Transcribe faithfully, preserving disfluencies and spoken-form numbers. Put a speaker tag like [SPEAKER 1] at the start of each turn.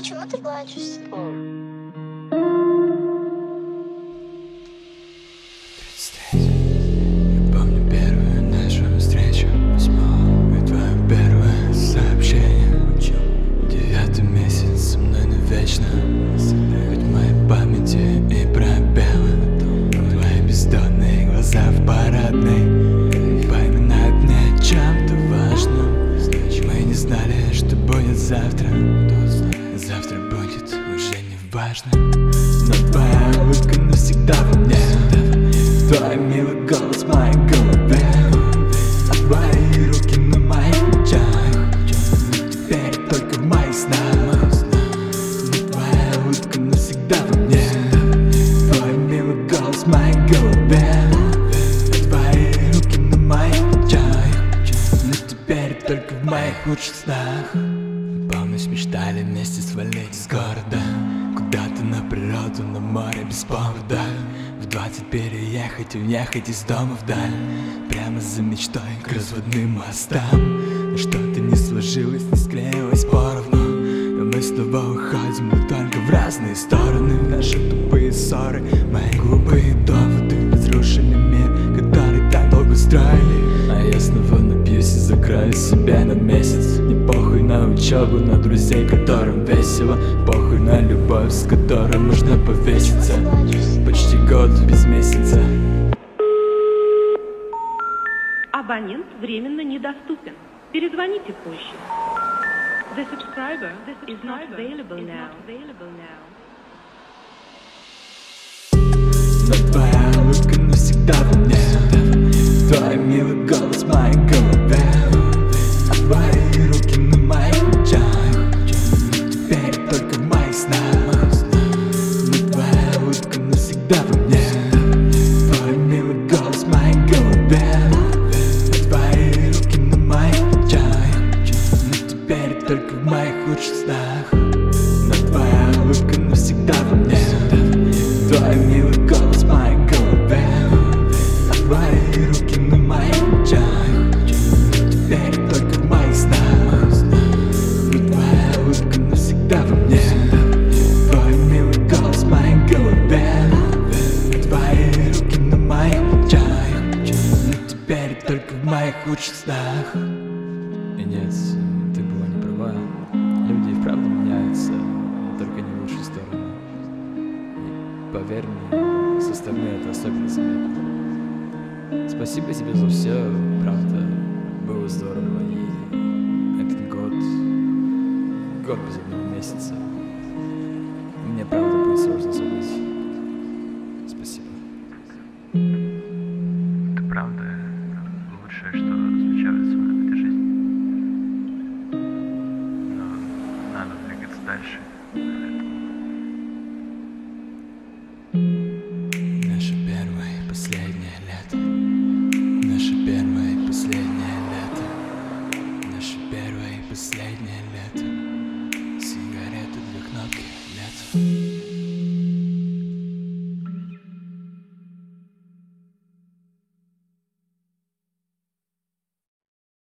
[SPEAKER 1] почему ты плачешь?
[SPEAKER 2] Я помню первую нашу встречу, письмо и твое первое сообщение. Девятый месяц со мной навечно, ведь в моей памяти и пробелы. Твои бездонные глаза в парадной напоминают мне о чем-то важном. Мы не знали, что будет завтра. Завтра будет уже не важно. Но твоя улыбка навсегда во мне, твой милый голос в моей голове, а твои руки на моих плечах. Теперь только в моих снах. Но твоя улыбка навсегда во мне, твой милый голос в моей голове, а твои руки на моих плечах. Но теперь только в моих лучших снах. Помнишь, мечтали вместе свалить из города куда-то на природу, на море без повода. В двадцать переехать, уехать из дома вдаль, прямо за мечтой к разводным мостам. Но что-то не сложилось, не склеилось поровну, и мы снова уходим, но только в разные стороны. Наши тупые ссоры, мои глупые доводы разрушили мир, который так долго строили. А я снова напьюсь и закрою себя на месяц. Не похуй на учебу, на друзей, которым весело. Похуй на любовь, с которой можно повеситься. Почти год без месяца.
[SPEAKER 3] Абонент временно недоступен. Перезвоните позже. The subscriber is not available now.
[SPEAKER 2] Но твоя улыбка навсегда во мне, твой милый голос в моей голове, а твои руки на моих плечах. Теперь только в моих снах. Но твоя улыбка навсегда во мне, твой милый голос в моей голове, а твои руки на моих плечах. Но теперь только в моих лучших снах. Но твоя улыбка навсегда во мне, твой милый голос в моей голове, а твои руки на моих плечах. Теперь только в моих снах. Но твоя улыбка навсегда во мне, твой милый голос в моей голове, а твои руки на моих плечах. Но теперь только в моих лучших снах. И нет, ты была не права. Люди и вправду меняются, но только не в лучшую сторону. И поверь мне, со стороны это особенно заметно. Спасибо тебе за все, правда, было здорово. И этот год, год без одного месяца,